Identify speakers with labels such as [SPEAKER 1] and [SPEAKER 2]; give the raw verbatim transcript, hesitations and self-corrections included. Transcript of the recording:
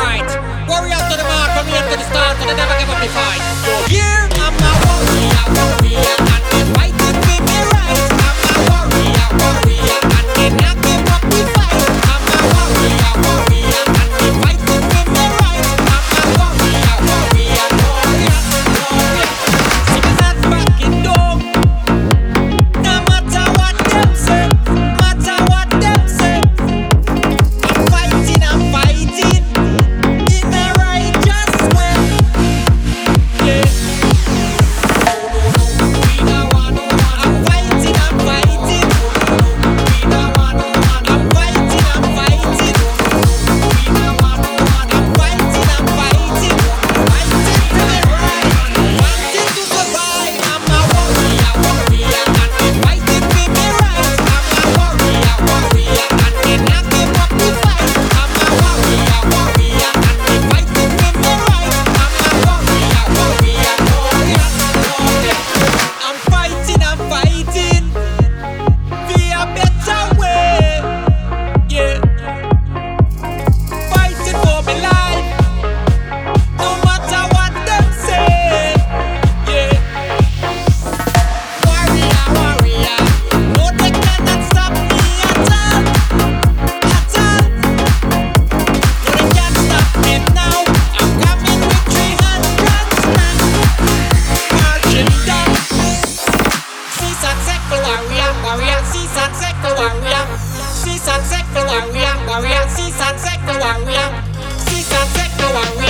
[SPEAKER 1] right. Warrior to the mark, from here to the start, so they never give up the fight. So here I'm a warrior, warrior, and they fighting with me right. I'm a warrior, warrior, and they not give up the fight. I'm a warrior, warrior, and they fighting with me right. I'm a warrior, warrior, warrior, warrior. See me not backing down, no matter what them say, matter what them say. I'm fighting, I'm fighting in a righteous way. Yeah. We don't want no one. I'm fighting, I'm fighting. We don't want no one. I'm fighting, I'm fighting. We don't want no one. I'm fighting, I'm fighting. Fighting to the right, fighting to survive. I'm a warrior, warrior, and they fighting with me right. I'm a warrior, warrior, and they not give up the fight. I'm a warrior, warrior, and they fighting with me right. I'm a warrior, warrior, warrior, warrior. I'm fighting, I'm fighting for a better way. Yeah, fighting for my life, no matter what them say. Yeah, warrior, warrior, no they cannot stop me at all, at all. No they can't stop me now. I'm coming with three hundred strong, marching down. Season second warrior, warrior, season second warrior, season second warrior, warrior, season second warrior, season second warrior.